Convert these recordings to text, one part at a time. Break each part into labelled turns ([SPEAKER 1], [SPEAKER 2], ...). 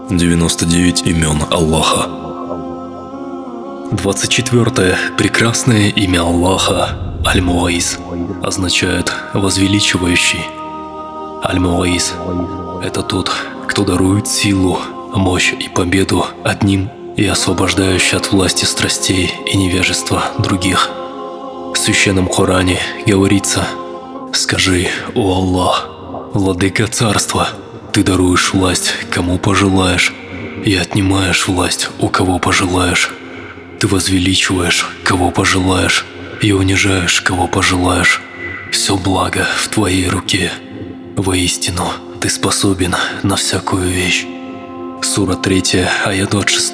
[SPEAKER 1] 99 имен Аллаха. 24 прекрасное имя Аллаха Аль-Муаиз означает «возвеличивающий». Аль-Муаиз – это тот, кто дарует силу, мощь и победу одним и освобождающий от власти страстей и невежества других. В Священном Коране говорится: «Скажи, о Аллах, владыка царства, ты даруешь власть, кому пожелаешь, и отнимаешь власть, у кого пожелаешь. Ты возвеличиваешь, кого пожелаешь, и унижаешь, кого пожелаешь. Все благо в твоей руке. Воистину, ты способен на всякую вещь». Сура 3, аят 26.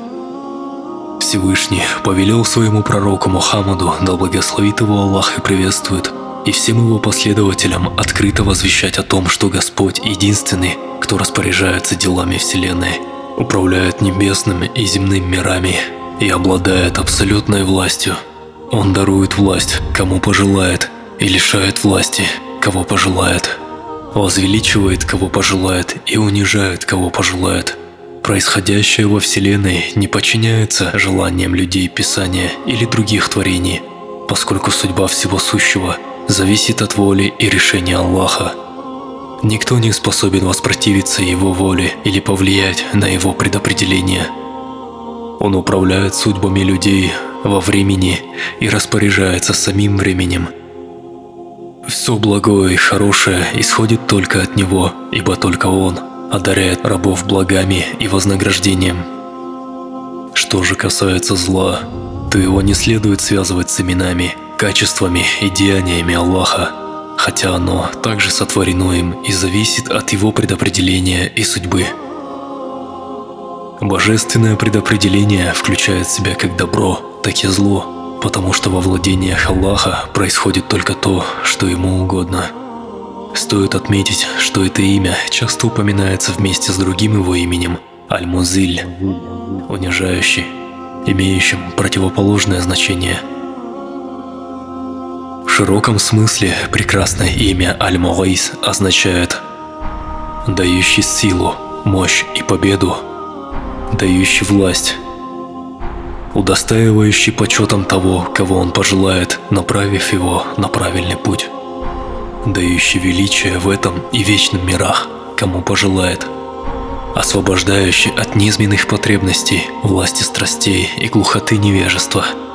[SPEAKER 1] Всевышний повелел своему пророку Мухаммаду, да благословит его Аллах и приветствует, и всем его последователям открыто возвещать о том, что Господь единственный, кто распоряжается делами Вселенной, управляет небесными и земными мирами и обладает абсолютной властью. Он дарует власть, кому пожелает, и лишает власти, кого пожелает, возвеличивает, кого пожелает, и унижает, кого пожелает. Происходящее во Вселенной не подчиняется желаниям людей Писания или других творений, поскольку судьба всего сущего зависит от воли и решения Аллаха. Никто не способен воспротивиться Его воле или повлиять на Его предопределение. Он управляет судьбами людей во времени и распоряжается самим временем. Все благое и хорошее исходит только от Него, ибо только Он одаряет рабов благами и вознаграждением. Что же касается зла, то его не следует связывать с именами, качествами и деяниями Аллаха, хотя оно также сотворено им и зависит от Его предопределения и судьбы. Божественное предопределение включает в себя как добро, так и зло, потому что во владениях Аллаха происходит только то, что Ему угодно. Стоит отметить, что это имя часто упоминается вместе с другим его именем Аль-Музиль, унижающий, имеющим противоположное значение. В широком смысле прекрасное имя Аль-Муаиз означает «дающий силу, мощь и победу», «дающий власть», удостаивающий почетом того, кого он пожелает, направив его на правильный путь, дающий величие в этом и вечном мирах, кому пожелает, освобождающий от низменных потребностей, власти страстей и глухоты невежества,